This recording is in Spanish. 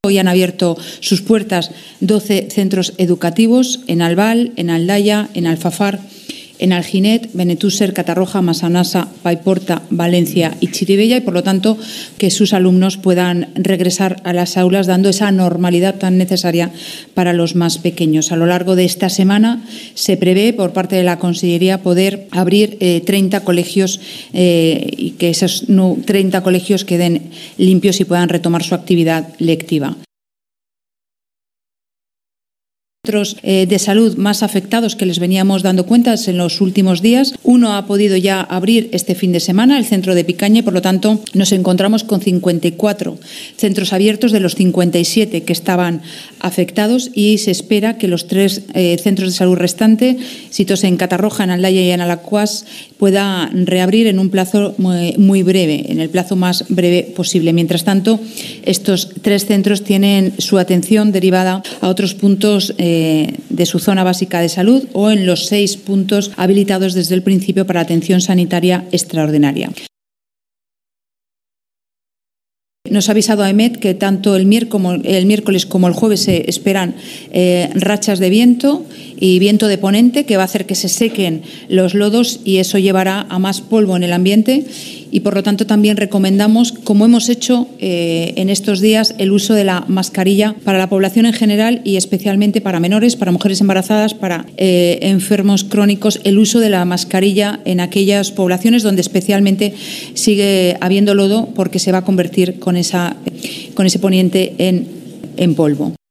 Hoy han abierto sus puertas 12 centros educativos en Albal, en Aldaya, en Alfafar, en Alginet, Benetússer, Catarroja, Massanassa, Paiporta, Valencia y Chirivella, y por lo tanto que sus alumnos puedan regresar a las aulas dando esa normalidad tan necesaria para los más pequeños. A lo largo de esta semana se prevé por parte de la Consellería poder abrir 30 colegios y que esos 30 colegios queden limpios y puedan retomar su actividad lectiva. Centros de salud más afectados que les veníamos dando cuentas en los últimos días. Uno ha podido ya abrir este fin de semana, el centro de Picaña, y por lo tanto nos encontramos con 54 centros abiertos de los 57 que estaban afectados, y se espera que los 3 centros de salud restantes, situados en Catarroja, en Aldaya y en Alacuás, pueda reabrir en un plazo muy breve, en el plazo más breve posible. Mientras tanto, estos 3 centros tienen su atención derivada a otros puntos de su zona básica de salud o en los 6 puntos habilitados desde el principio para atención sanitaria extraordinaria. Nos ha avisado AEMET que tanto el miércoles como el jueves se esperan rachas de viento y viento de ponente que va a hacer que se sequen los lodos, y eso llevará a más polvo en el ambiente, y por lo tanto también recomendamos, como hemos hecho en estos días, el uso de la mascarilla para la población en general y especialmente para menores, para mujeres embarazadas, para enfermos crónicos, el uso de la mascarilla en aquellas poblaciones donde especialmente sigue habiendo lodo, porque se va a convertir con ese poniente en polvo.